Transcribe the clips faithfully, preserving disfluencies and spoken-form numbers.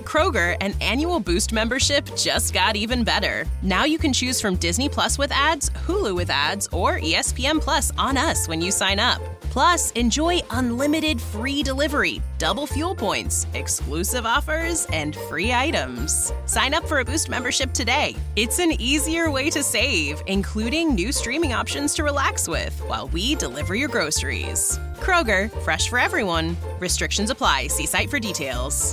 Kroger, an annual Boost membership just got even better. Now you can choose from Disney Plus with ads, Hulu with ads, or E S P N Plus on us when you sign up. Plus, enjoy unlimited free delivery, double fuel points, exclusive offers, and free items. Sign up for a Boost membership today. It's an easier way to save, including new streaming options to relax with while we deliver your groceries. Kroger, fresh for everyone. Restrictions apply. See site for details.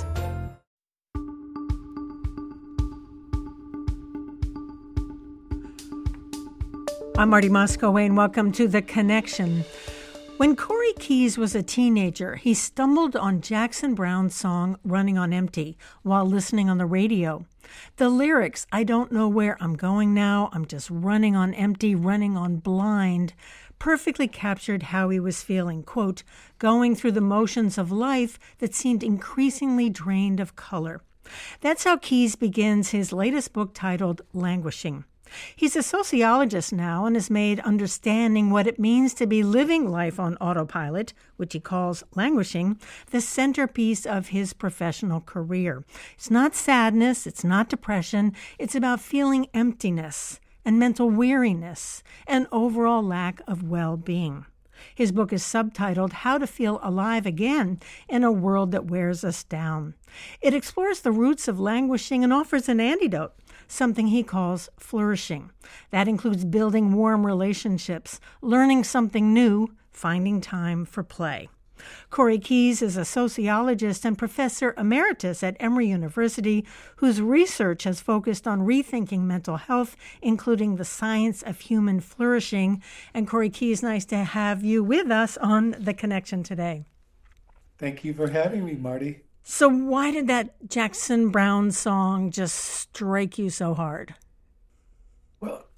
I'm Marty Moscow, and welcome to The Connection. When Corey Keyes was a teenager, he stumbled on Jackson Browne's song Running on Empty while listening on the radio. The lyrics, I don't know where I'm going now, I'm just running on empty, running on blind, perfectly captured how he was feeling, quote, going through the motions of life that seemed increasingly drained of color. That's how Keyes begins his latest book titled Languishing. He's a sociologist now and has made understanding what it means to be living life on autopilot, which he calls languishing, the centerpiece of his professional career. It's not sadness, it's not depression, it's about feeling emptiness and mental weariness and overall lack of well-being. His book is subtitled How to Feel Alive Again in a World That Wears Us Down. It explores the roots of languishing and offers an antidote, something he calls flourishing. That includes building warm relationships, learning something new, finding time for play. Corey Keyes is a sociologist and professor emeritus at Emory University, whose research has focused on rethinking mental health, including the science of human flourishing. And Corey Keyes, nice to have you with us on The Connection today. Thank you for having me, Marty. So why did that Jackson Browne song just strike you so hard? Well,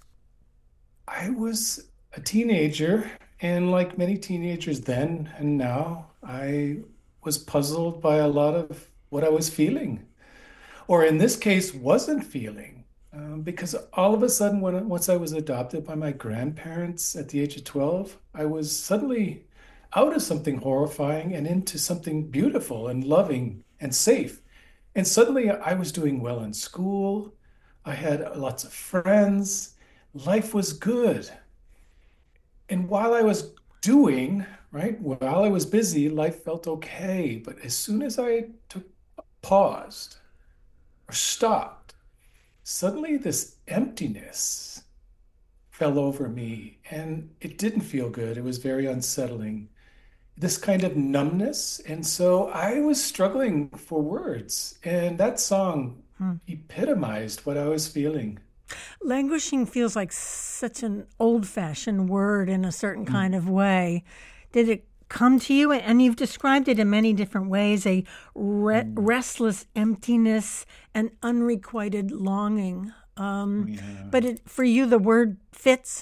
I was a teenager, and like many teenagers then and now, I was puzzled by a lot of what I was feeling, or in this case, wasn't feeling. Um, because all of a sudden, when once I was adopted by my grandparents at the age of twelve, I was suddenly out of something horrifying and into something beautiful and loving and safe. And suddenly I was doing well in school. I had lots of friends. Life was good. And while I was doing, right, while I was busy, life felt okay. But as soon as I took paused or stopped, suddenly this emptiness fell over me, and it didn't feel good. It was very unsettling. This kind of numbness. And so I was struggling for words. And that song hmm. epitomized what I was feeling. Languishing feels like such an old-fashioned word in a certain mm. kind of way. Did it come to you? And you've described it in many different ways, a re- mm. restless emptiness and unrequited longing. Um, yeah. But it, for you, the word fits?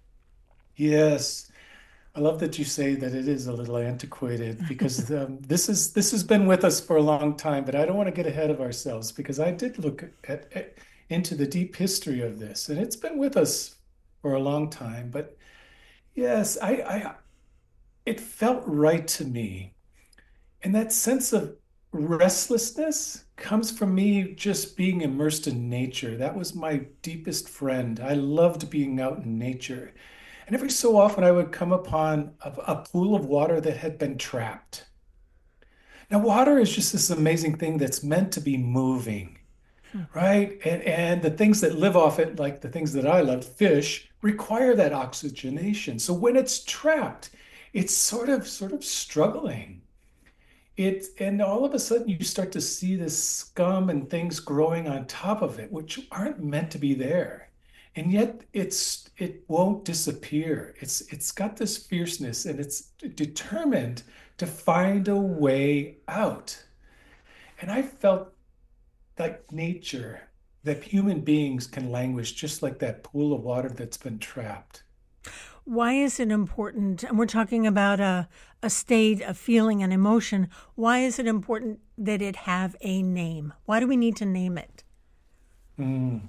Yes. I love that you say that it is a little antiquated, because um, this is this has been with us for a long time, but I don't want to get ahead of ourselves, because I did look at, at into the deep history of this, and it's been with us for a long time. But yes, I, I it felt right to me. And that sense of restlessness comes from me just being immersed in nature. That was my deepest friend. I loved being out in nature. And every so often I would come upon a, a pool of water that had been trapped. Now, water is just this amazing thing that's meant to be moving, hmm. right? And, and the things that live off it, like the things that I love, fish, require that oxygenation. So when it's trapped, it's sort of sort of struggling. It, and all of a sudden you start to see this scum and things growing on top of it, which aren't meant to be there. And yet it's it won't disappear. It's it's got this fierceness, and it's determined to find a way out. And I felt like nature, that human beings can languish just like that pool of water that's been trapped. Why is it important, and we're talking about a, a state of feeling and emotion, why is it important that it have a name? Why do we need to name it? Mm.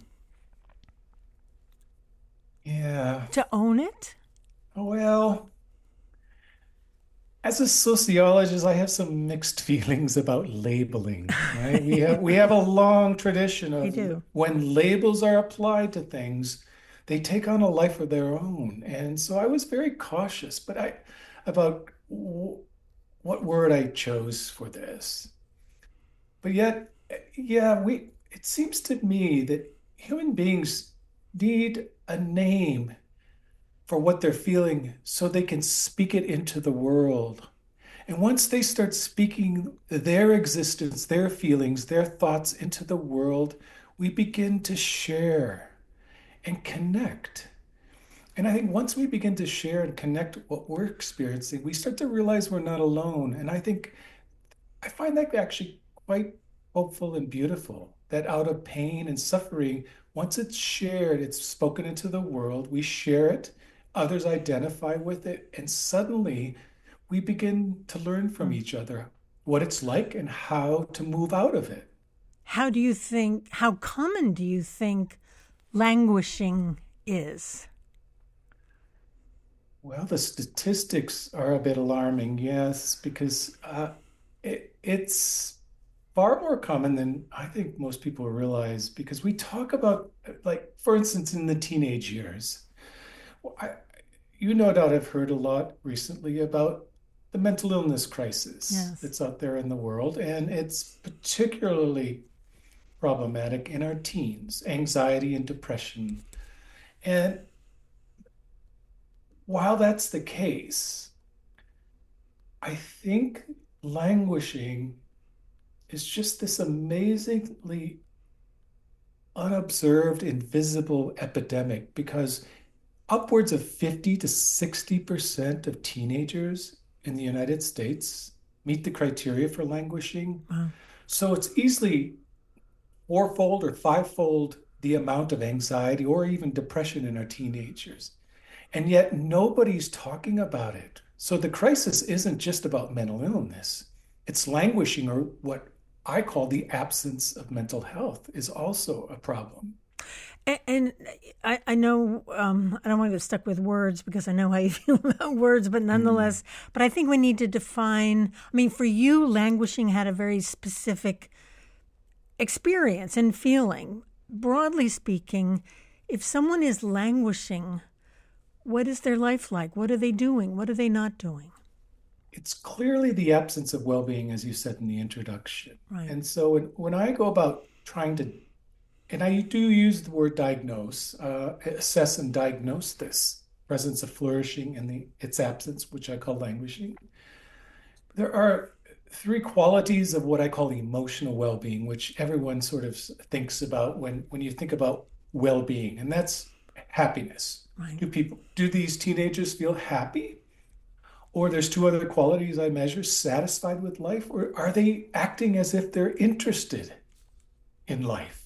Yeah. To own it? Well, As a sociologist, I have some mixed feelings about labeling, right? We have we have a long tradition We of do. when labels are applied to things, they take on a life of their own. And so I was very cautious, but I about w- what word I chose for this. But yet, yeah, we it seems to me that human beings need a name for what they're feeling so they can speak it into the world. And once they start speaking their existence, their feelings, their thoughts into the world, we begin to share and connect. And I think once we begin to share and connect what we're experiencing, we start to realize we're not alone. And I think I find that actually quite hopeful and beautiful that out of pain and suffering, once it's shared, it's spoken into the world, we share it, others identify with it, and suddenly we begin to learn from Mm. each other what it's like and how to move out of it. How do you think, how common do you think languishing is? Well, the statistics are a bit alarming, yes, because uh, it, it's far more common than I think most people realize because we talk about, like, for instance, in the teenage years. Well, I, you no doubt have heard a lot recently about the mental illness crisis Yes. that's out there in the world, and it's particularly problematic in our teens, anxiety and depression. And while that's the case, I think languishing is just this amazingly unobserved, invisible epidemic because upwards of fifty to sixty percent of teenagers in the United States meet the criteria for languishing. Wow. So it's easily fourfold or fivefold the amount of anxiety or even depression in our teenagers. And yet nobody's talking about it. So the crisis isn't just about mental illness. It's languishing, or what I call the absence of mental health, is also a problem. And, and I, I know um, I don't want to get stuck with words because I know how you feel about words, but nonetheless, mm. but I think we need to define. I mean, for you, languishing had a very specific experience and feeling. Broadly speaking, if someone is languishing, what is their life like? What are they doing? What are they not doing? It's clearly the absence of well-being, as you said in the introduction. Right. And so when, when I go about trying to, and I do use the word diagnose, uh, assess and diagnose this presence of flourishing and the its absence, which I call languishing, there are three qualities of what I call emotional well-being, which everyone sort of thinks about when, when you think about well-being, and that's happiness. Right. Do people, do these teenagers feel happy? Or there's two other qualities I measure, satisfied with life, or are they acting as if they're interested in life?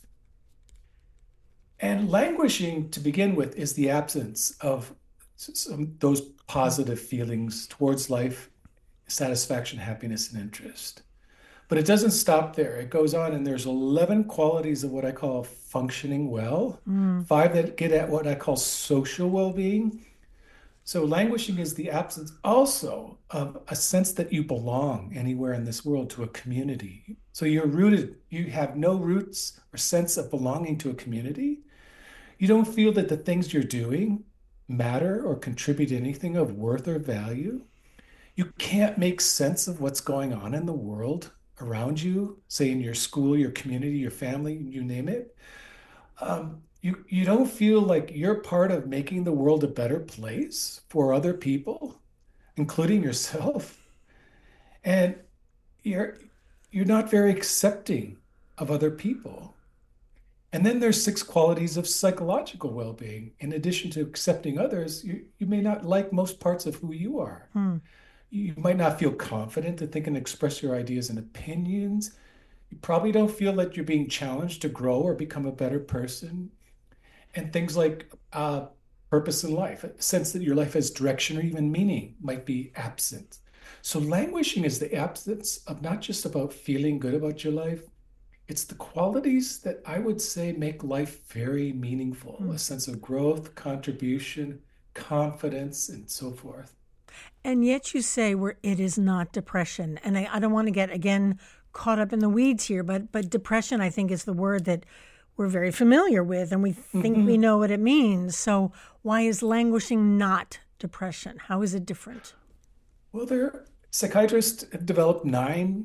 And languishing, to begin with, is the absence of some, those positive feelings towards life, satisfaction, happiness, and interest. But it doesn't stop there. It goes on, and there's eleven qualities of what I call functioning well, mm. five that get at what I call social well-being. So languishing is the absence also of a sense that you belong anywhere in this world to a community. So you're rooted, you have no roots or sense of belonging to a community. You don't feel that the things you're doing matter or contribute anything of worth or value. You can't make sense of what's going on in the world around you, say in your school, your community, your family, you name it. Um, you, you don't feel like you're part of making the world a better place for other people, including yourself. And you're, you're not very accepting of other people. And then there's six qualities of psychological well-being. In addition to accepting others, you, you may not like most parts of who you are. Hmm. You might not feel confident to think and express your ideas and opinions. You probably don't feel that you're being challenged to grow or become a better person. And things like uh, purpose in life, a sense that your life has direction or even meaning might be absent. So languishing is the absence of not just about feeling good about your life. It's the qualities that I would say make life very meaningful, mm. a sense of growth, contribution, confidence, and so forth. And yet you say where it is not depression. And I, I don't want to get, again, caught up in the weeds here, but but depression, I think, is the word that we're very familiar with, and we think mm-hmm. we know what it means. So why is languishing not depression? How is it different? Well, there, psychiatrists have developed nine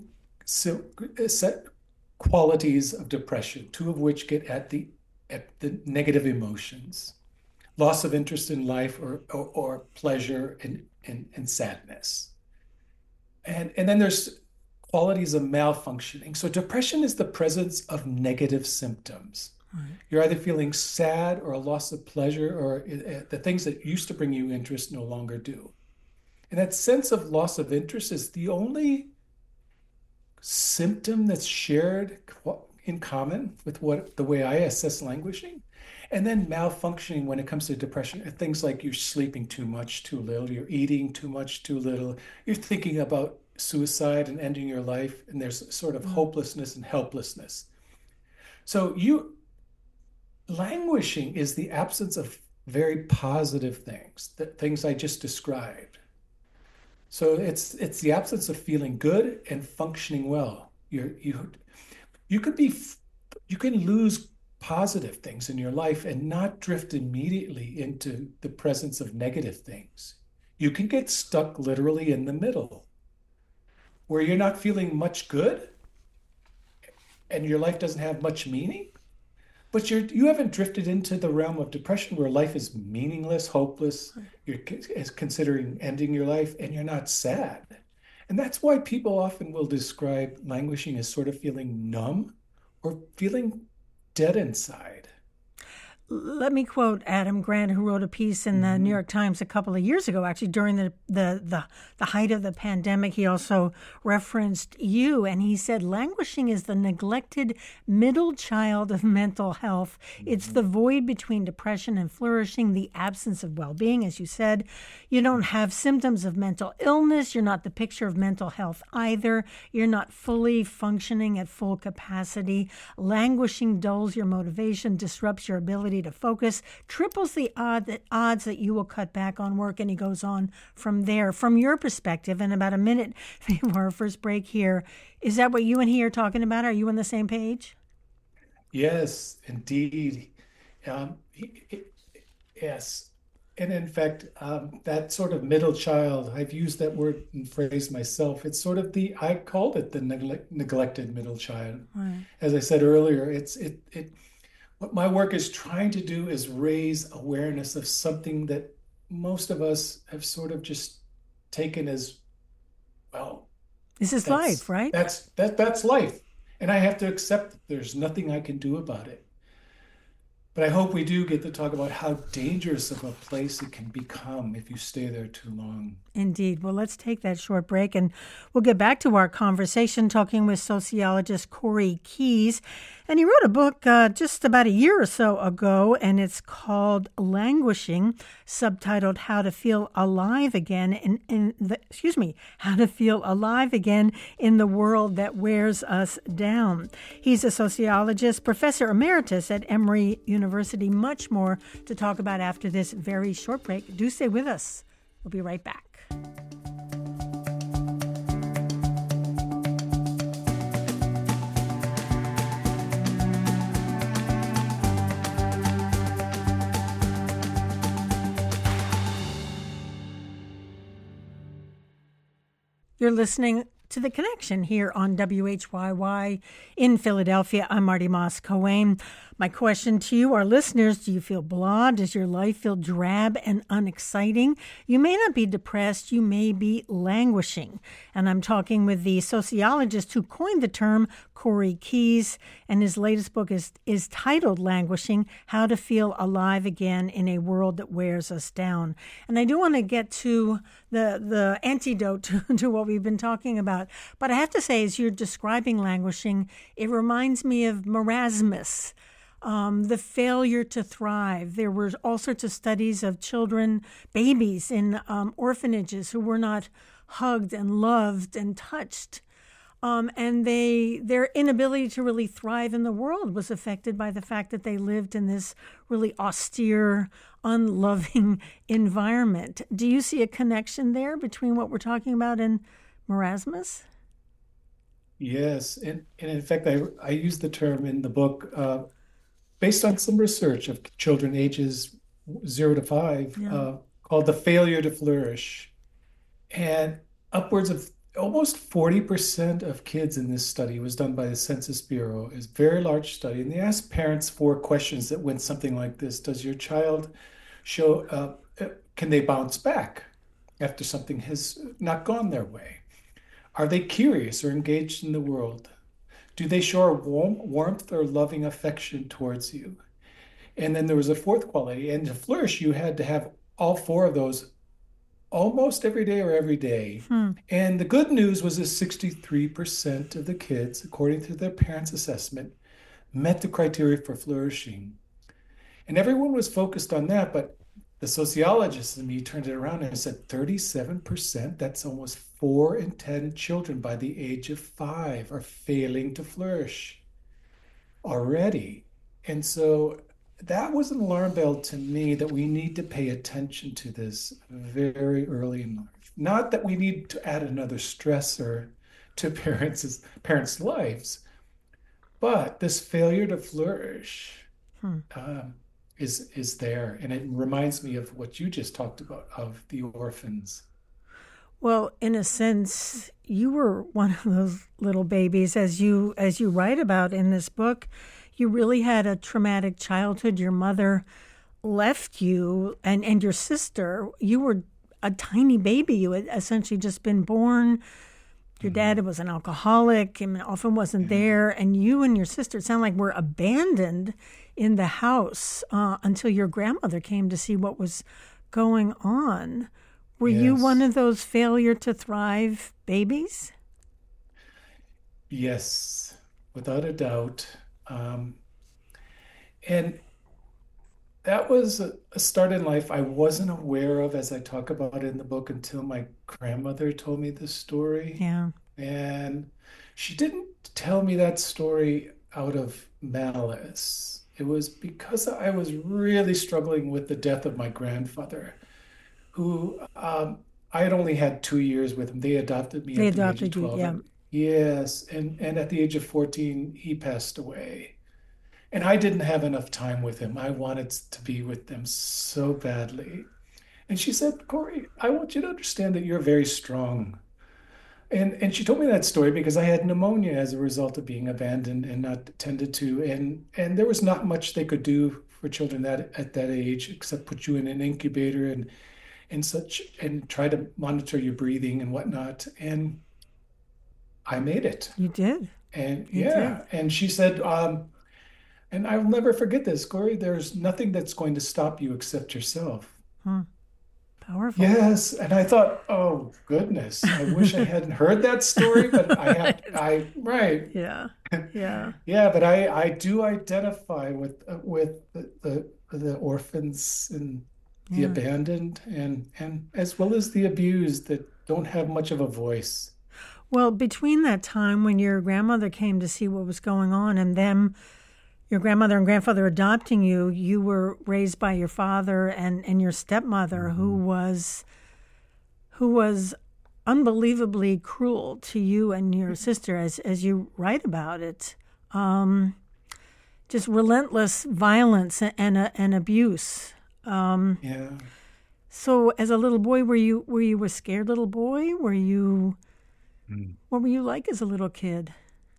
set qualities of depression, two of which get at the at the negative emotions, loss of interest in life, or or, or pleasure and, and and sadness. And and then there's qualities of malfunctioning. So depression is the presence of negative symptoms. Right. You're either feeling sad or a loss of pleasure, or uh, the things that used to bring you interest no longer do. And that sense of loss of interest is the only symptom that's shared in common with what the way I assess languishing. And then malfunctioning when it comes to depression, things like you're sleeping too much, too little, you're eating too much, too little, you're thinking about suicide and ending your life, and there's sort of hopelessness and helplessness. So you languishing is the absence of very positive things, the things I just described. So it's it's the absence of feeling good and functioning well. You you you could be you can lose positive things in your life and not drift immediately into the presence of negative things. You can get stuck literally in the middle, where you're not feeling much good and your life doesn't have much meaning, but you're, you haven't drifted into the realm of depression where life is meaningless, hopeless, you're considering ending your life, and you're not sad. And that's why people often will describe languishing as sort of feeling numb or feeling dead inside. Let me quote Adam Grant, who wrote a piece in the mm-hmm. New York Times a couple of years ago, actually during the, the, the, the height of the pandemic. He also referenced you, and he said, languishing is the neglected middle child of mental health. Mm-hmm. It's the void between depression and flourishing, the absence of well-being. As you said, you don't have symptoms of mental illness. You're not the picture of mental health either. You're not fully functioning at full capacity. Languishing dulls your motivation, disrupts your ability to focus, triples the odd that odds that you will cut back on work, and he goes on from there. From your perspective, in about a minute before our first break here, is that what you and he are talking about? Are you on the same page? Yes, indeed. Um, yes. And in fact, um, that sort of middle child, I've used that word and phrase myself. It's sort of the, I called it the neglect, neglected middle child. Right. As I said earlier, it's it it. What my work is trying to do is raise awareness of something that most of us have sort of just taken as, well, this is life, right? That's that that's life. And I have to accept that there's nothing I can do about it. But I hope we do get to talk about how dangerous of a place it can become if you stay there too long. Indeed. Well, let's take that short break, and we'll get back to our conversation talking with sociologist Corey Keyes. And he wrote a book uh, just about a year or so ago, and it's called Languishing, subtitled How to Feel Alive Again in, in the, excuse me, How to Feel Alive Again in the World That Wears Us Down. He's a sociologist, professor emeritus at Emory University. Much more to talk about after this very short break. Do stay with us. We'll be right back. You're listening to The Connection here on W H Y Y in Philadelphia. I'm Marty Moss-Coane. My question to you, our listeners, do you feel blah? Does your life feel drab and unexciting? You may not be depressed. You may be languishing. And I'm talking with the sociologist who coined the term, Corey Keyes, and his latest book is, is titled Languishing, How to Feel Alive Again in a World That Wears Us Down. And I do want to get to the, the antidote to, to what we've been talking about. But I have to say, as you're describing languishing, it reminds me of marasmus. Um, the failure to thrive. There were all sorts of studies of children, babies in um, orphanages who were not hugged and loved and touched. Um, and they their inability to really thrive in the world was affected by the fact that they lived in this really austere, unloving environment. Do you see a connection there between what we're talking about in Marasmus? Yes, and, and in fact, I, I use the term in the book uh, based on some research of children ages zero to five Yeah. uh, called the failure to flourish. And upwards of almost forty percent of kids in this study was done by the Census Bureau. It's a very large study. And they asked parents four questions that went something like this. Does your child show, uh, uh, can they bounce back after something has not gone their way? Are they curious or engaged in the world? Do they show a warm, warmth or loving affection towards you? And then there was a fourth quality. And to flourish, you had to have all four of those almost every day or every day. Hmm. And the good news was that sixty-three percent of the kids, according to their parents' assessment, met the criteria for flourishing. And everyone was focused on that, but the sociologist in me turned it around and said thirty-seven percent, that's almost four in ten children by the age of five, are failing to flourish already. And so that was an alarm bell to me that we need to pay attention to this very early in life. Not that we need to add another stressor to parents' parents' lives, but this failure to flourish Hmm. um, is is there, and it reminds me of what you just talked about of the orphans. Well, in a sense, you were one of those little babies, as you as you write about in this book. You really had a traumatic childhood. Your mother left you, and and your sister. You were a tiny baby. You had essentially just been born. Your dad was an alcoholic and often wasn't Yeah. there, and you and your sister sound like were abandoned in the house uh, until your grandmother came to see what was going on. Were you one Yes, of those failure to thrive babies? yes, without a doubt. Um, and that was a, a start in life I wasn't aware of, as I talk about in the book, until my grandmother told me the story. Yeah. And she didn't tell me that story out of malice. It was because I was really struggling with the death of my grandfather, who um, I had only had two years with him. They adopted me They at the age of adopted you. twelve. Yeah. And yes, and, and at the age of fourteen, he passed away. And I didn't have enough time with him. I wanted to be with them so badly. And she said, Corey, I want you to understand that you're very strong. And and she told me that story because I had pneumonia as a result of being abandoned and not tended to. And and there was not much they could do for children that at that age except put you in an incubator and and such and try to monitor your breathing and whatnot. And I made it. You did. And You did. yeah, and she said, um, and I'll never forget this, Corey, there's nothing that's going to stop you except yourself. Hmm. Powerful. Yes, and I thought, oh goodness, I wish I hadn't heard that story, but I have, I right, Yeah. Yeah. yeah, but I I do identify with uh, with the, the the orphans and the Yeah. abandoned and and as well as the abused that don't have much of a voice. Well, between that time when your grandmother came to see what was going on and them, your grandmother and grandfather adopting you, you were raised by your father and, and your stepmother, who Mhm. was who was unbelievably cruel to you and your sister, as as you write about it. Um, just relentless violence and and, and abuse. Um, Yeah. so, as a little boy, were you were you a scared little boy? Were you Mm. what were you like as a little kid?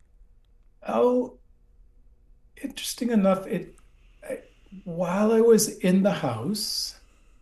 Oh, interesting enough, it I, while I was in the house,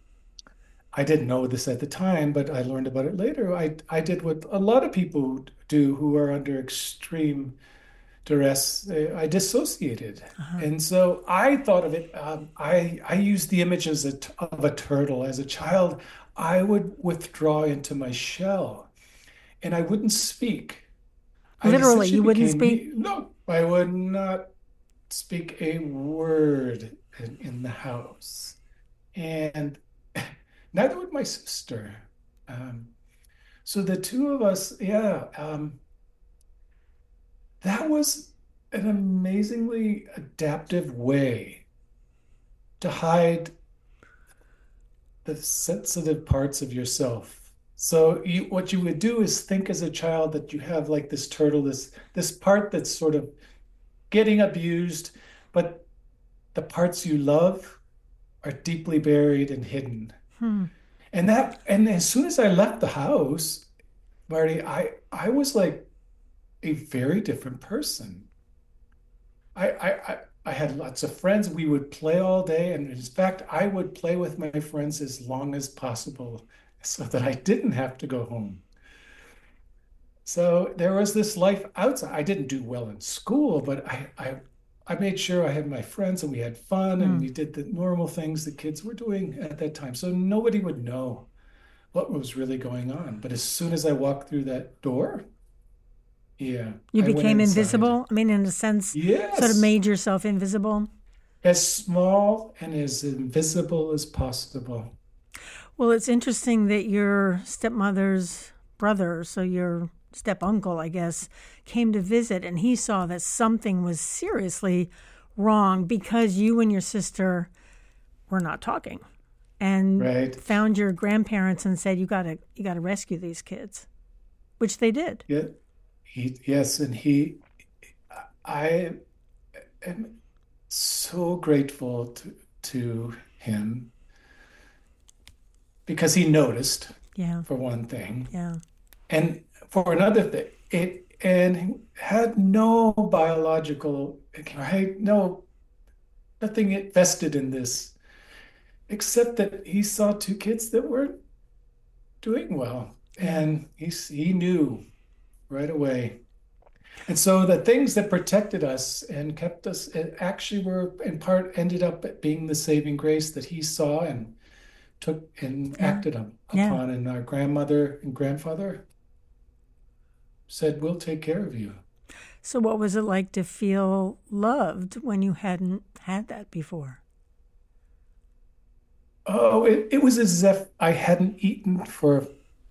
I didn't know this at the time, but I learned about it later. I I did what a lot of people do who are under extreme duress. uh, I dissociated, Uh-huh. and so I thought of it. Um, I I used the image as a t of a turtle. As a child, I would withdraw into my shell, and I wouldn't speak. I Literally, essentially you wouldn't became speak. me. No, I would not speak a word in, in the house, and neither would my sister. Um, so the two of us, yeah. Um, that was an amazingly adaptive way to hide the sensitive parts of yourself. So you, what you would do is think as a child that you have like this turtle, this this part that's sort of getting abused, but the parts you love are deeply buried and hidden. Hmm. And that, and as soon as I left the house, Marty, I I was like a very different person. I I I, I had lots of friends. We would play all day, and in fact, I would play with my friends as long as possible so that I didn't have to go home. So there was this life outside. I didn't do well in school, but I I I made sure I had my friends and we had fun and Hmm. we did the normal things the kids were doing at that time. So nobody would know what was really going on. But as soon as I walked through that door, yeah, You I went became inside. invisible. I mean, in a sense, sort of Yes, made yourself invisible. as small and as invisible as possible. Well, it's interesting that your stepmother's brother, so your step uncle, I guess, came to visit and he saw that something was seriously wrong because you and your sister were not talking and Right? found your grandparents and said you got to you got to rescue these kids, which they did. Yeah. He, yes, and he, I am so grateful to to him because he noticed, Yeah. for one thing, Yeah. and for another thing, it and he had no biological, right? No, nothing vested in this, except that he saw two kids that weren't doing well, Yeah. and he he knew right away. And so the things that protected us and kept us actually were in part ended up being the saving grace that he saw and took and Yeah. acted on, Yeah. upon. And our grandmother and grandfather said, "We'll take care of you." So what was it like to feel loved when you hadn't had that before? Oh, it, it was as if I hadn't eaten for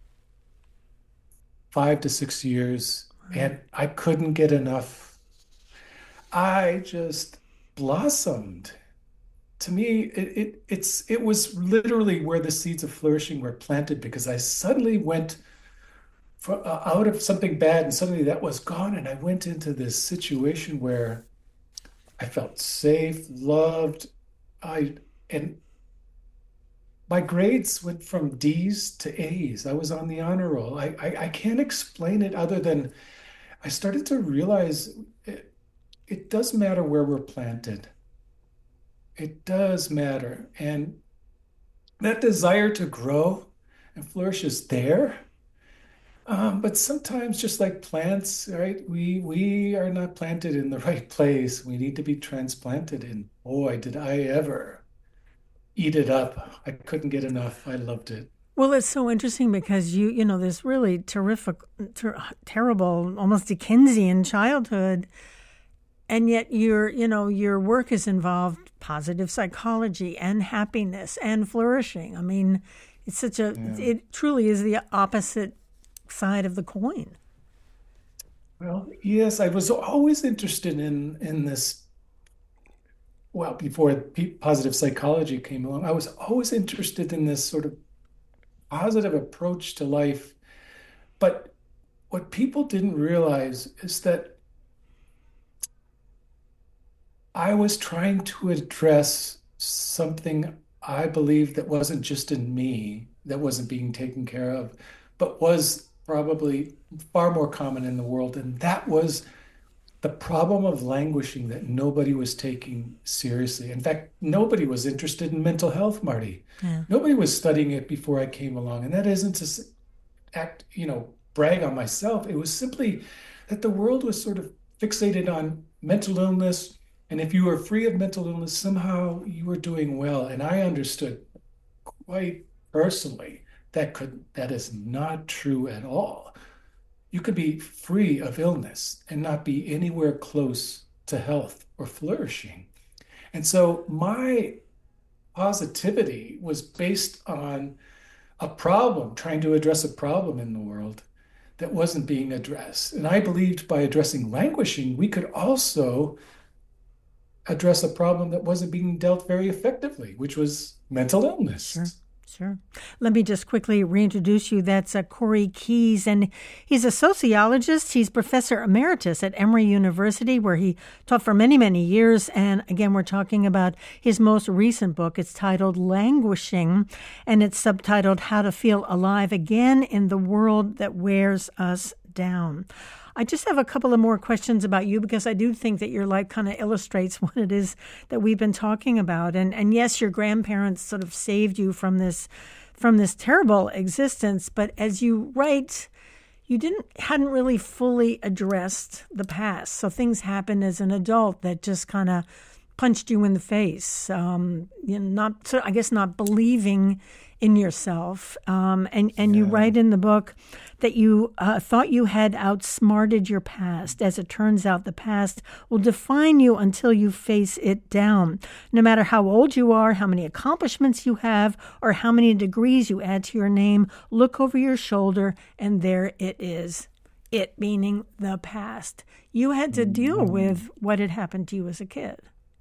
five to six years Right. and I couldn't get enough. I just blossomed. To me, it, it it's it was literally where the seeds of flourishing were planted because I suddenly went for, uh, out of something bad and suddenly that was gone, and I went into this situation where I felt safe, loved. I and my grades went from D's to A's. I was on the honor roll. I I, I can't explain it other than I started to realize it, it does matter where we're planted. It does matter, and that desire to grow and flourish is there. Um, but sometimes, just like plants, right? We we are not planted in the right place. We need to be transplanted. And boy, did I ever eat it up! I couldn't get enough. I loved it. Well, it's so interesting because you, you know, this really terrific, ter- terrible, almost Dickensian childhood, and yet your, you know, your work has involved positive psychology and happiness and flourishing. I mean, it's such a, Yeah. it truly is the opposite side of the coin. Well, yes, I was always interested in in this. Well, before p- positive psychology came along, I was always interested in this sort of positive approach to life. But what people didn't realize is that I was trying to address something I believe that wasn't just in me, that wasn't being taken care of, but was probably far more common in the world. And that was the problem of languishing that nobody was taking seriously. In fact, nobody was interested in mental health, Marty. Yeah. Nobody was studying it before I came along. And that isn't to act, you know, brag on myself. It was simply that the world was sort of fixated on mental illness. And if you were free of mental illness, somehow you were doing well. And I understood quite personally that could that is not true at all. You could be free of illness and not be anywhere close to health or flourishing. And so my positivity was based on a problem, trying to address a problem in the world that wasn't being addressed. And I believed by addressing languishing, we could also address a problem that wasn't being dealt very effectively, which was mental Sure. illness. Sure. Let me just quickly reintroduce you. That's uh, Corey Keyes, and he's a sociologist. He's professor emeritus at Emory University, where he taught for many, many years. And again, we're talking about his most recent book. It's titled Languishing, and it's subtitled How to Feel Alive Again in the World That Wears Us Down. I just have a couple of more questions about you because I do think that your life kind of illustrates what it is that we've been talking about. And and yes, your grandparents sort of saved you from this from this terrible existence. But as you write, you didn't hadn't really fully addressed the past. So things happened as an adult that just kind of punched you in the face. Um, you know, not so I guess not believing in yourself. Um, and, and yeah. You write in the book that you uh, thought you had outsmarted your past. As it turns out, the past will define you until you face it down. No matter how old you are, how many accomplishments you have, or how many degrees you add to your name, look over your shoulder and there it is. It meaning the past. You had to deal with what had happened to you as a kid.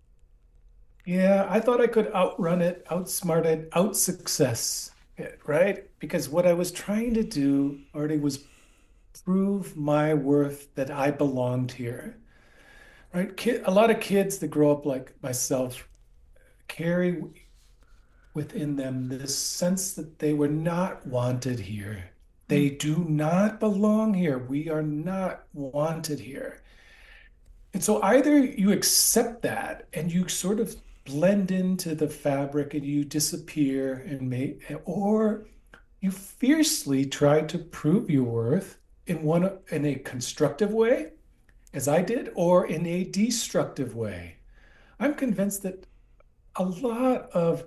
Yeah, I thought I could outrun it, outsmart it, outsuccess it, right? Because what I was trying to do, Artie, was prove my worth that I belonged here, right? Kid, a lot of kids that grow up like myself carry within them this sense that they were not wanted here. They do not belong here. We are not wanted here. And so either you accept that and you sort of blend into the fabric and you disappear and may, or you fiercely try to prove your worth in one in a constructive way, as I did, or in a destructive way. I'm convinced that a lot of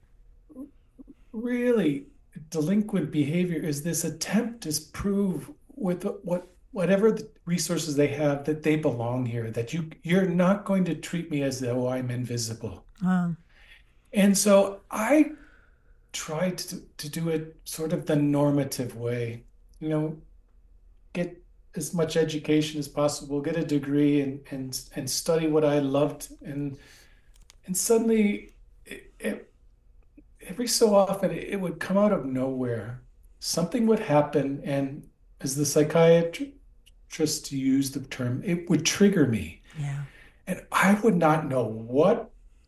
really delinquent behavior is this attempt to prove with what whatever the resources they have that they belong here, that you you're not going to treat me as though I'm invisible. Wow. And so I tried to, to do it sort of the normative way, you know, get as much education as possible, get a degree and and and study what I loved. And and suddenly it, it, every so often it would come out of nowhere. Something would happen, and as the psychiatrist to use the term, it would trigger me. Yeah. And I would not know what,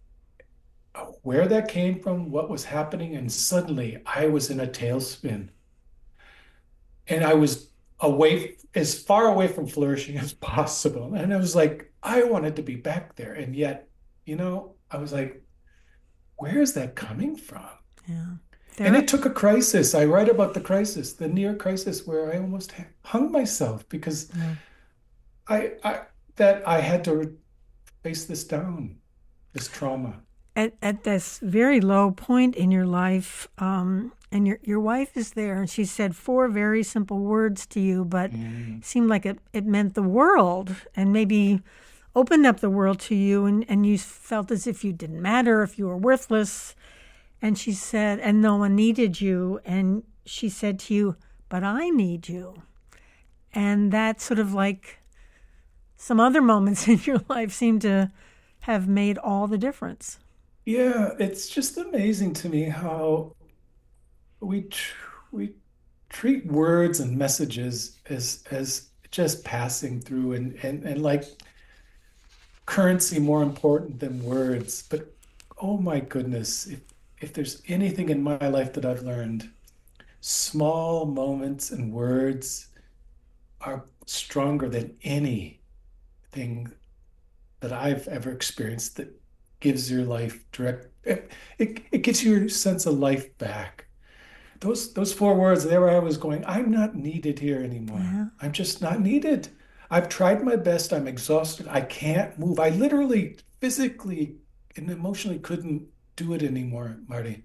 where that came from, what was happening. And suddenly I was in a tailspin. And I was away, as far away from flourishing as possible. And I was like, I wanted to be back there. And yet, you know, I was like, where is that coming from? Yeah. There... And it took a crisis. I write about the crisis, the near crisis where I almost hung myself because yeah. I, I that I had to face this down, this trauma. At at this very low point in your life, um, and your your wife is there, and she said four very simple words to you, but mm. it seemed like it, it meant the world, and maybe opened up the world to you, and, and you felt as if you didn't matter, if you were worthless. And she said, and no one needed you. And she said to you, but I need you. And that sort of like some other moments in your life seem to have made all the difference. Yeah, it's just amazing to me how we tr- we treat words and messages as as just passing through and, and, and like currency more important than words. But oh my goodness, if If there's anything in my life that I've learned, small moments and words are stronger than anything that I've ever experienced that gives your life direct, it, it, it gives your sense of life back. Those those four words, there I was going, I'm not needed here anymore. Yeah. I'm just not needed. I've tried my best. I'm exhausted. I can't move. I literally, physically and emotionally couldn't do it anymore, Marty.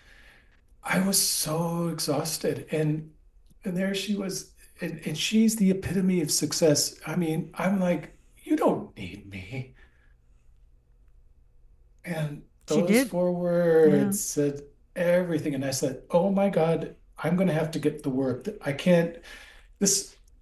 I was so exhausted. And and there she was, and, and she's the epitome of success. I mean, I'm like, you don't need me. And those four words yeah. said everything. And I said, oh my God, I'm going to have to get the work. I can't, this,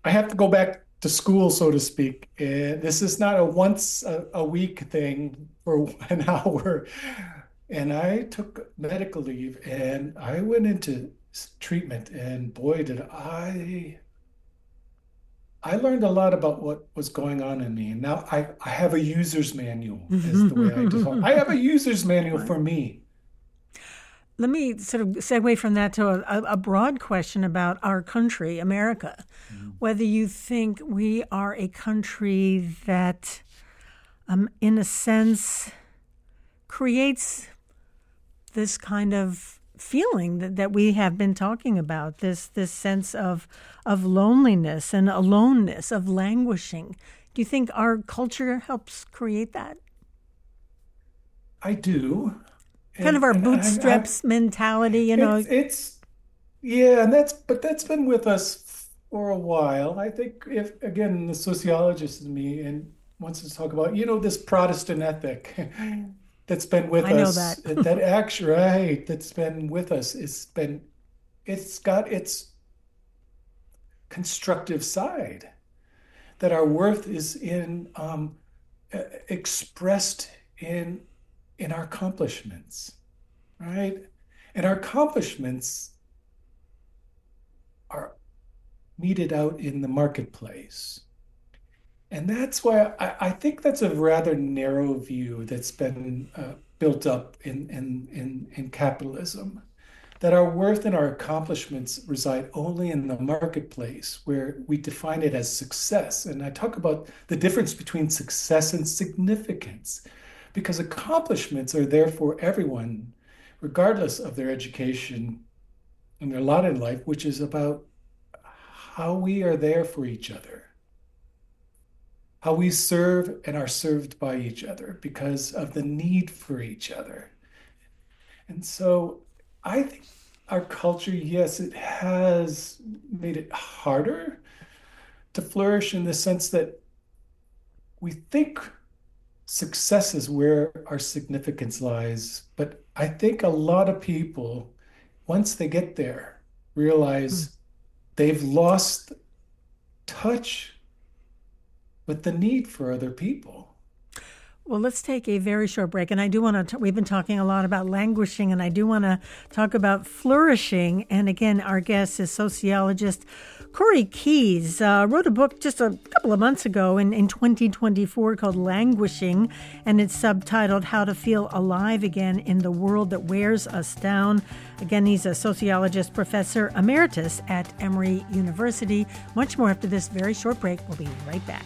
I have to go back to school, so to speak. And this is not a once a, a week thing for an hour. And I took medical leave and I went into treatment. And boy, did I I learned a lot about what was going on in me. And now I, I have a user's manual, is the way I define. I have a user's manual for me. Let me sort of segue from that to a, a broad question about our country, America. Mm. Whether you think we are a country that, um, in a sense, creates this kind of feeling that, that we have been talking about, this this sense of of loneliness and aloneness, of languishing. Do you think our culture helps create that? I do. Kind of our bootstraps mentality, you know. It's, it's yeah, and that's but that's been with us for a while. I think if again the sociologist in me and wants to talk about, you know, this Protestant ethic that's been with I know us. that. that actually right, that's been with us. It's been it's got its constructive side. That our worth is in um, expressed in in our accomplishments, right? And our accomplishments are meted out in the marketplace. And that's why I, I think that's a rather narrow view that's been uh, built up in, in, in, in capitalism, that our worth and our accomplishments reside only in the marketplace, where we define it as success. And I talk about the difference between success and significance. Because accomplishments are there for everyone, regardless of their education and their lot in life, which is about how we are there for each other, how we serve and are served by each other because of the need for each other. And so I think our culture, yes, it has made it harder to flourish in the sense that we think success is where our significance lies. But I think a lot of people, once they get there, realize mm. they've lost touch with the need for other people. Well, let's take a very short break. And I do want to, we've been talking a lot about languishing, and I do want to talk about flourishing. And again, our guest is sociologist Corey Keyes, uh, wrote a book just a couple of months ago in, in twenty twenty-four called Languishing, and it's subtitled How to Feel Alive Again in the World That Wears Us Down. Again, he's a sociologist professor emeritus at Emory University. Much more after this very short break. We'll be right back.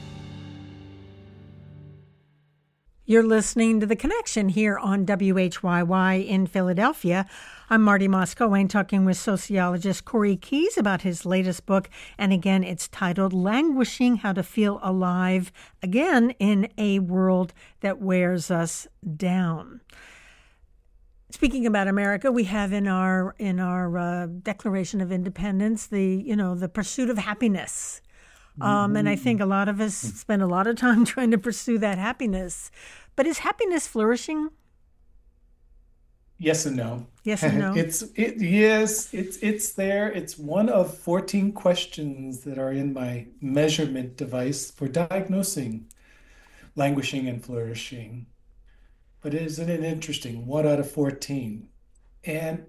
You're listening to The Connection here on W H Y Y in Philadelphia. I'm Marty Moscow-Wain, talking with sociologist Corey Keyes about his latest book. And again, it's titled Languishing: How to Feel Alive Again in a World That Wears Us Down. Speaking about America, we have in our in our uh, Declaration of Independence the you know the pursuit of happiness. Um, and I think a lot of us spend a lot of time trying to pursue that happiness. But is happiness flourishing? Yes and no. Yes and no. It's it yes, it's it's there. It's one of fourteen questions that are in my measurement device for diagnosing languishing and flourishing. But isn't it interesting? One out of fourteen. And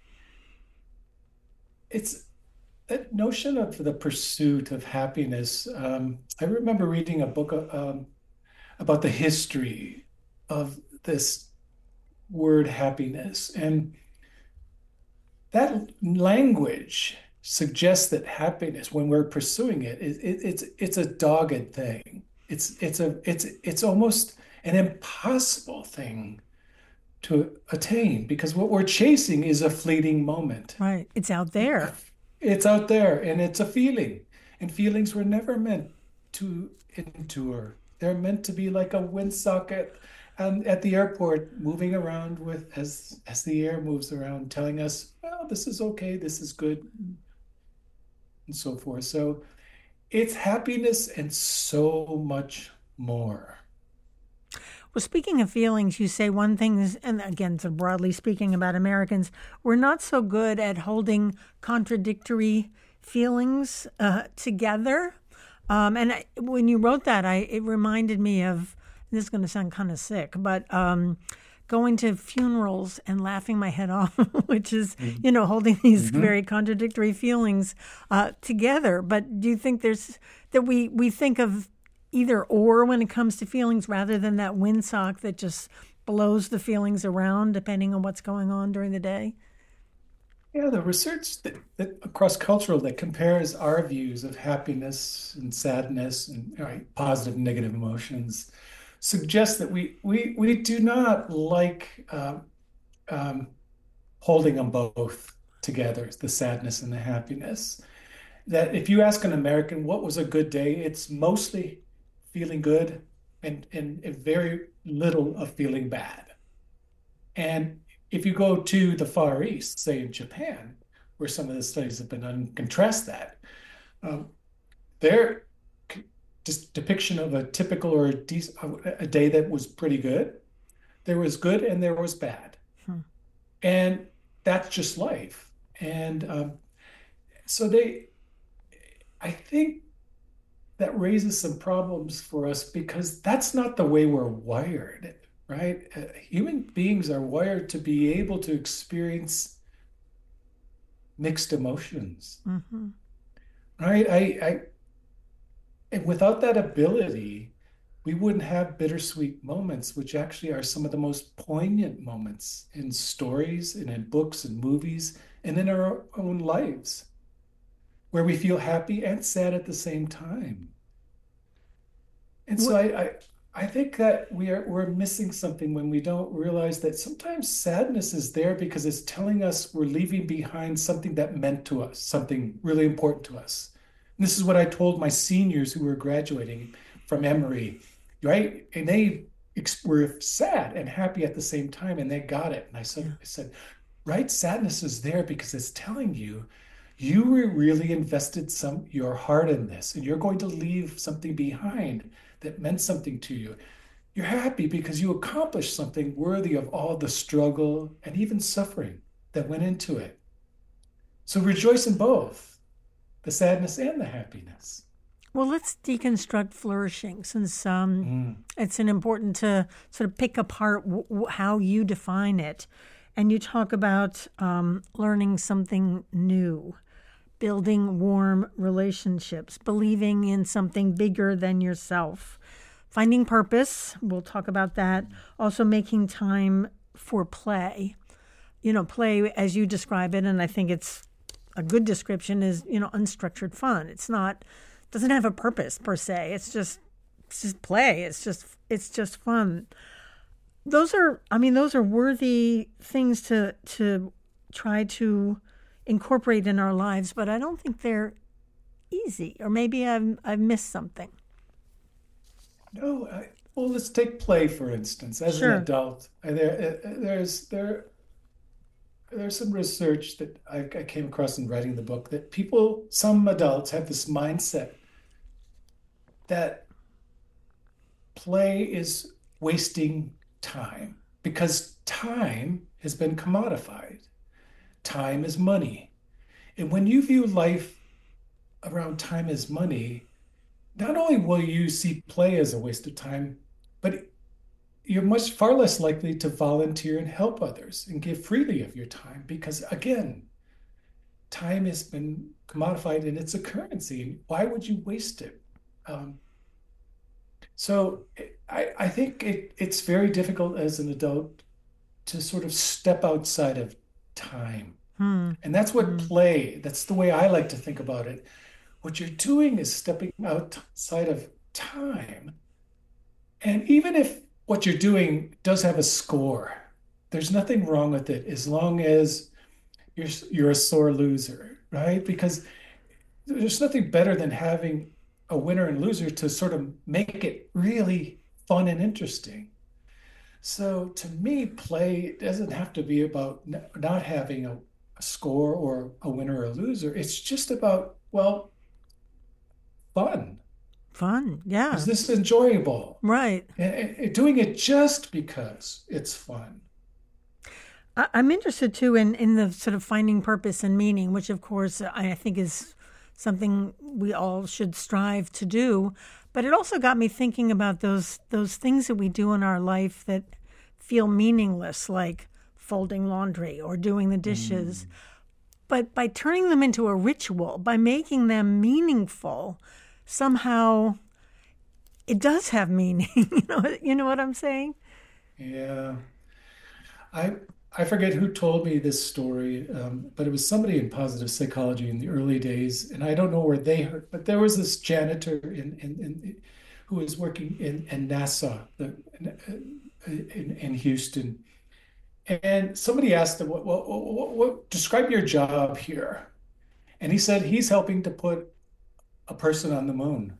it's that notion of the pursuit of happiness. Um, I remember reading a book um, about the history of this word happiness. And that language suggests that happiness, when we're pursuing it, it, it it's it's a dogged thing. It's it's a it's it's almost an impossible thing to attain, because what we're chasing is a fleeting moment. Right. It's out there. It's out there, and it's a feeling. And feelings were never meant to endure. They're meant to be like a windsocket and at the airport, moving around with as as the air moves around, telling us, well, this is okay, this is good, and so forth. So it's happiness and so much more. Well, speaking of feelings, you say one thing is, and again, so broadly speaking about Americans, we're not so good at holding contradictory feelings uh, together. Um, and I, when you wrote that, I it reminded me of, this is going to sound kind of sick, but um, going to funerals and laughing my head off, which is, mm-hmm. you know, holding these mm-hmm. very contradictory feelings uh, together. But do you think there's, that we, we think of either or when it comes to feelings rather than that windsock that just blows the feelings around depending on what's going on during the day? Yeah, the research that, that across cultural that compares our views of happiness and sadness and right, positive and negative emotions suggests that we we we do not like um, um, holding them both together, the sadness and the happiness. That if you ask an American what was a good day, it's mostly feeling good and and very little of feeling bad. And if you go to the Far East, say in Japan, where some of the studies have been done, contrast that, um, their just depiction of a typical or a, de- a day that was pretty good, there was good and there was bad. Hmm. And that's just life. And um, so they, I think that raises some problems for us because that's not the way we're wired. Right? Uh, human beings are wired to be able to experience mixed emotions. Mm-hmm. Right? I, I, and without that ability, we wouldn't have bittersweet moments, which actually are some of the most poignant moments in stories and in books and movies and in our own lives, where we feel happy and sad at the same time. And so what? I, I I think that we are we're missing something when we don't realize that sometimes sadness is there because it's telling us we're leaving behind something that meant to us, something really important to us. And this is what I told my seniors who were graduating from Emory, right? And they were sad and happy at the same time, and they got it. And I said, yeah. I said, right? Sadness is there because it's telling you you really invested some your heart in this, and you're going to leave something behind that meant something to you. You're happy because you accomplished something worthy of all the struggle and even suffering that went into it. So rejoice in both, the sadness and the happiness. Well, let's deconstruct flourishing, since um, mm. it's an important to sort of pick apart w- w- how you define it. And you talk about um, learning something new, building warm relationships, believing in something bigger than yourself, finding purpose. We'll talk about that. Also making time for play. You know, play as you describe it, and I think it's a good description, is, you know, unstructured fun. It's not, doesn't have a purpose per se. It's just, it's just play. It's just, it's just fun. Those are, I mean, those are worthy things to to try to incorporate in our lives, but I don't think they're easy. Or maybe I've I've missed something. No, I, well, let's take play for instance. As sure. an adult, there there's there there's some research that I, I came across in writing the book that people, some adults, have this mindset that play is wasting time because time has been commodified. Time is money. And when you view life around time as money, not only will you see play as a waste of time, but you're much far less likely to volunteer and help others and give freely of your time because, again, time has been commodified and it's a currency. Why would you waste it? Um, so I, I think it, it's very difficult as an adult to sort of step outside of time. Hmm. And that's what hmm. play, that's the way I like to think about it. What you're doing is stepping outside of time. And even if what you're doing does have a score, there's nothing wrong with it as long as you're you're a sore loser, right? Because there's nothing better than having a winner and loser to sort of make it really fun and interesting. So to me, play doesn't have to be about not having a, a score or a winner or a loser. It's just about, well, fun. Fun, yeah. Is this enjoyable? Right. And, and doing it just because it's fun. I, I'm interested, too, in, in the sort of finding purpose and meaning, which, of course, I think is something we all should strive to do. But it also got me thinking about those those things that we do in our life that feel meaningless, like folding laundry or doing the dishes. Mm. But by turning them into a ritual, by making them meaningful, somehow it does have meaning. you know, you know what I'm saying? Yeah. I I forget who told me this story, um, but it was somebody in positive psychology in the early days, and I don't know where they heard, but there was this janitor in, in, in who was working in, in NASA the, in, in Houston, and somebody asked him, "What, what, what, what, describe your job here?" And he said he's helping to put a person on the moon.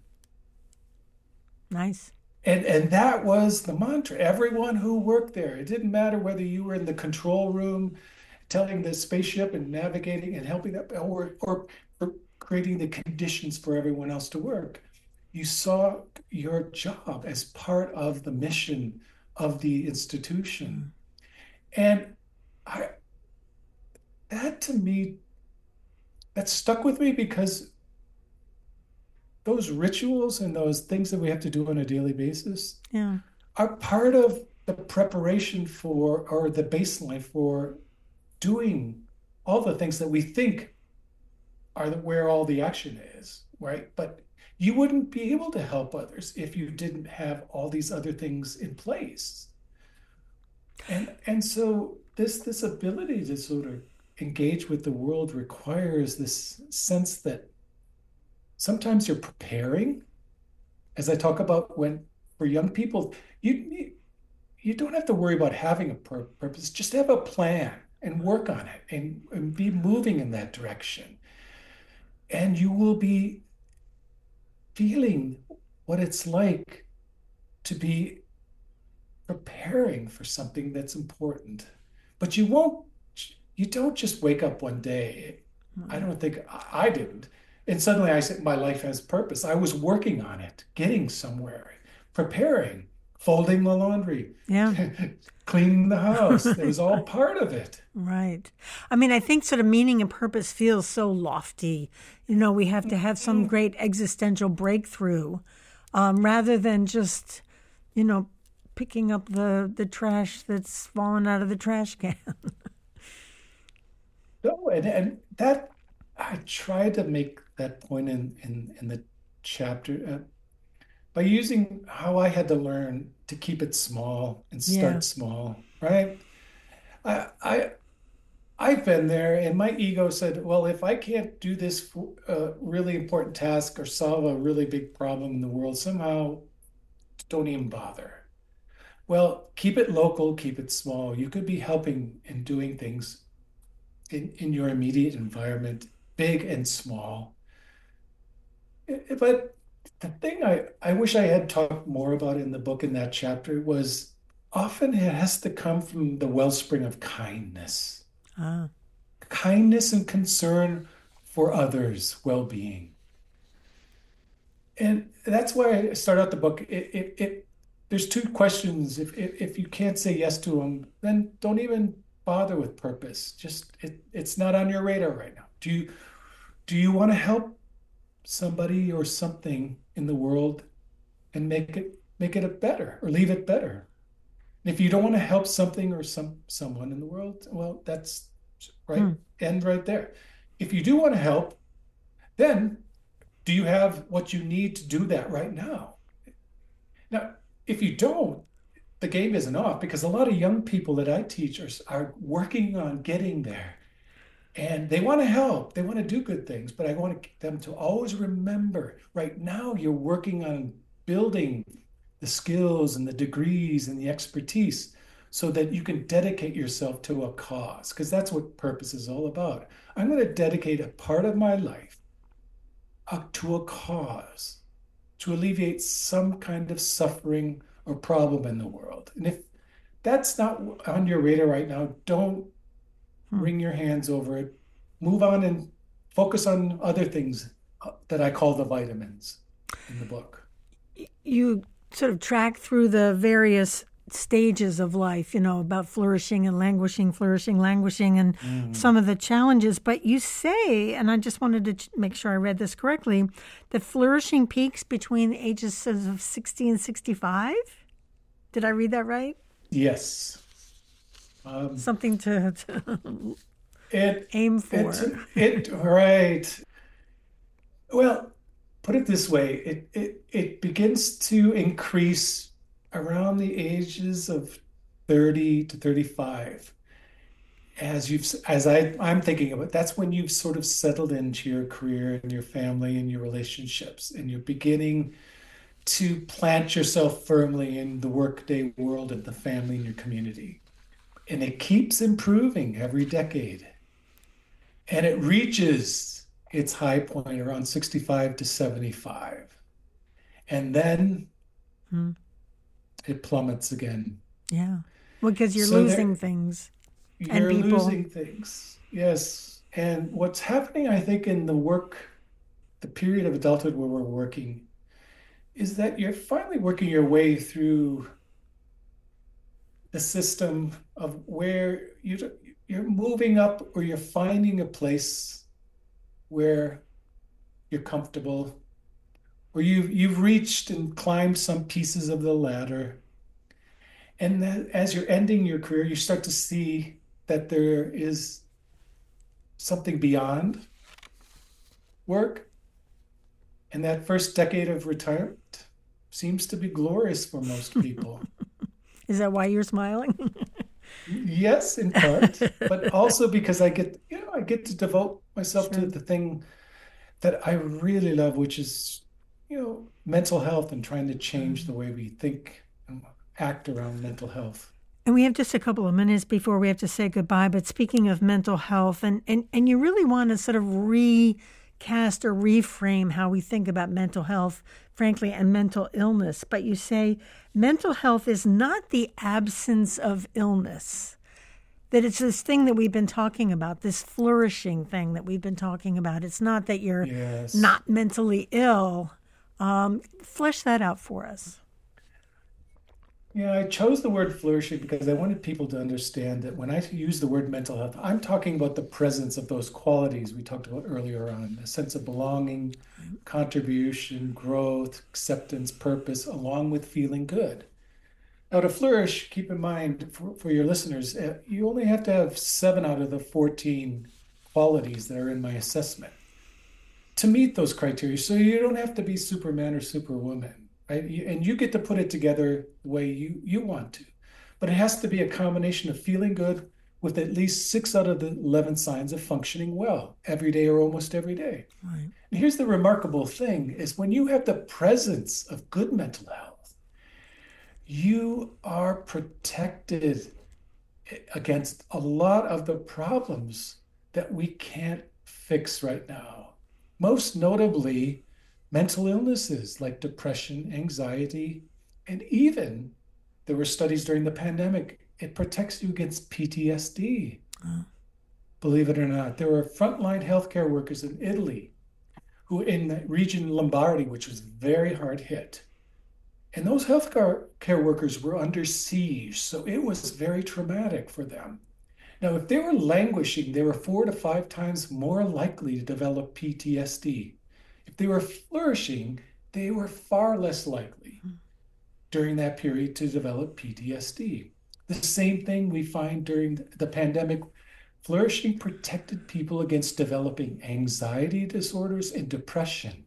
Nice. And and that was the mantra. Everyone who worked there, it didn't matter whether you were in the control room, telling the spaceship and navigating and helping that, or, or or creating the conditions for everyone else to work. You saw your job as part of the mission of the institution. Mm. And I that to me, that stuck with me because those rituals and those things that we have to do on a daily basis yeah. are part of the preparation for, or the baseline for doing all the things that we think are the, where all the action is, right? But you wouldn't be able to help others if you didn't have all these other things in place. And and so this this ability to sort of engage with the world requires this sense that sometimes you're preparing, as I talk about when for young people, you you don't have to worry about having a pur- purpose. Just have a plan and work on it and, and be moving in that direction. And you will be feeling what it's like to be preparing for something that's important. But you won't, you don't just wake up one day. Mm-hmm. I don't think I didn't. And suddenly I said, my life has purpose. I was working on it, getting somewhere, preparing, folding the laundry, yeah, cleaning the house. It was all part of it. Right. I mean, I think sort of meaning and purpose feels so lofty. You know, we have to have some great existential breakthrough um, rather than just, you know, picking up the, the trash that's fallen out of the trash can. No, and, and that, I try to make that point in, in, in the chapter uh, by using how I had to learn to keep it small and start yeah. small, right? I, I, I've been there and my ego said, well, if I can't do this uh, really important task or solve a really big problem in the world, somehow don't even bother. Well, keep it local, keep it small. You could be helping and doing things in, in your immediate environment, big and small. But the thing I, I wish I had talked more about in the book in that chapter was often it has to come from the wellspring of kindness. Ah. Kindness and concern for others' well-being. And that's why I start out the book. It, it, it, there's two questions. If, if if you can't say yes to them, then don't even bother with purpose. Just it, it's not on your radar right now. Do you do you want to help somebody or something in the world and make it make it a better or leave it better? And if you don't want to help something or some someone in the world, well, that's right. Hmm. End right there. If you do want to help, then do you have what you need to do that right now? Now, if you don't, the game isn't off, because a lot of young people that I teach are, are working on getting there. And they want to help. They want to do good things. But I want them to always remember, right now you're working on building the skills and the degrees and the expertise so that you can dedicate yourself to a cause, because that's what purpose is all about. I'm going to dedicate a part of my life uh, to a cause to alleviate some kind of suffering or problem in the world. And if that's not on your radar right now, don't wring your hands over it. Move on and focus on other things that I call the vitamins in the book. You sort of track through the various stages of life, you know, about flourishing and languishing, flourishing, languishing, and Mm. some of the challenges. But you say, and I just wanted to ch- make sure I read this correctly, that flourishing peaks between the ages of sixty and sixty-five? Did I read that right? Yes. Um, Something to, to it, aim for. it, it, right. Well, put it this way, it, it, it begins to increase around the ages of thirty to thirty-five. As you've, as I, I'm thinking of it, that's when you've sort of settled into your career and your family and your relationships, and you're beginning to plant yourself firmly in the workday world of the family and your community. And it keeps improving every decade. And it reaches its high point around sixty-five to seventy-five. And then Hmm. it plummets again. Yeah. Well, because you're So losing there- things. And You're people. losing things. Yes. And what's happening, I think, in the work, the period of adulthood where we're working, is that you're finally working your way through the system of where you, you're moving up, or you're finding a place where you're comfortable, or you've, you've reached and climbed some pieces of the ladder. And then as you're ending your career, you start to see that there is something beyond work. And that first decade of retirement seems to be glorious for most people. Is that why you're smiling? Yes, in part, but also because I get, you know, I get to devote myself Sure. to the thing that I really love, which is, you know, mental health, and trying to change the way we think and act around mental health. And we have just a couple of minutes before we have to say goodbye. But speaking of mental health, and, and, and you really want to sort of recast or reframe how we think about mental health, frankly, and mental illness. But you say mental health is not the absence of illness, that it's this thing that we've been talking about, this flourishing thing that we've been talking about. It's not that you're Yes. not mentally ill. Um, flesh that out for us. Yeah, I chose the word flourishing because I wanted people to understand that when I use the word mental health, I'm talking about the presence of those qualities we talked about earlier on, a sense of belonging, contribution, growth, acceptance, purpose, along with feeling good. Now, to flourish, keep in mind for, for your listeners, uh, you only have to have seven out of the fourteen qualities that are in my assessment to meet those criteria. So you don't have to be Superman or Superwoman, right? You- And you get to put it together the way you, you want to. But it has to be a combination of feeling good with at least six out of the eleven signs of functioning well every day or almost every day. Right. And here's the remarkable thing is when you have the presence of good mental health, you are protected against a lot of the problems that we can't fix right now. Most notably, mental illnesses like depression, anxiety, and even there were studies during the pandemic, it protects you against P T S D. Oh. Believe it or not, there were frontline healthcare workers in Italy who in the region Lombardy, which was very hard hit. And those healthcare care workers were under siege, so it was very traumatic for them. Now, if they were languishing, they were four to five times more likely to develop P T S D. If they were flourishing, they were far less likely during that period to develop P T S D. The same thing we find during the pandemic. Flourishing protected people against developing anxiety disorders and depression.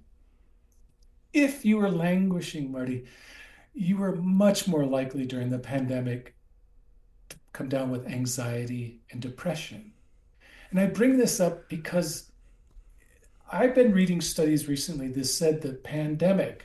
If you were languishing, Marty, you were much more likely during the pandemic to come down with anxiety and depression. And I bring this up because I've been reading studies recently that said the pandemic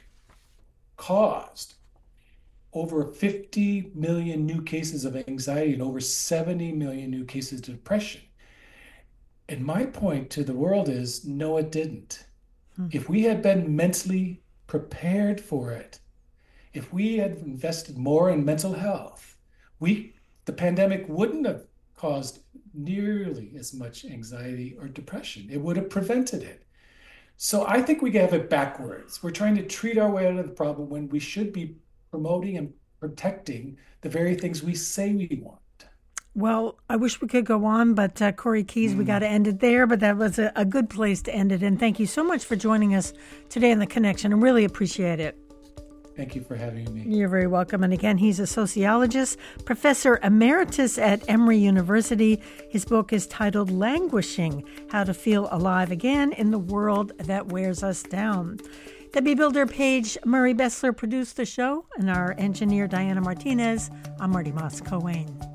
caused over fifty million new cases of anxiety and over seventy million new cases of depression. And my point to the world is, no, it didn't. Hmm. If we had been mentally prepared for it, if we had invested more in mental health, we the pandemic wouldn't have caused nearly as much anxiety or depression. It would have prevented it. So I think we have it backwards. We're trying to treat our way out of the problem when we should be promoting and protecting the very things we say we want. Well, I wish we could go on, but uh, Corey Keyes, mm. we got to end it there. But that was a, a good place to end it. And thank you so much for joining us today on The Connection. I really appreciate it. Thank you for having me. You're very welcome. And again, he's a sociologist, professor emeritus at Emory University. His book is titled Languishing: How to Feel Alive Again in the World That Wears Us Down. Debbie Builder Page Murray Bessler produced the show, and our engineer, Diana Martinez. I'm Marty Moss-Coane.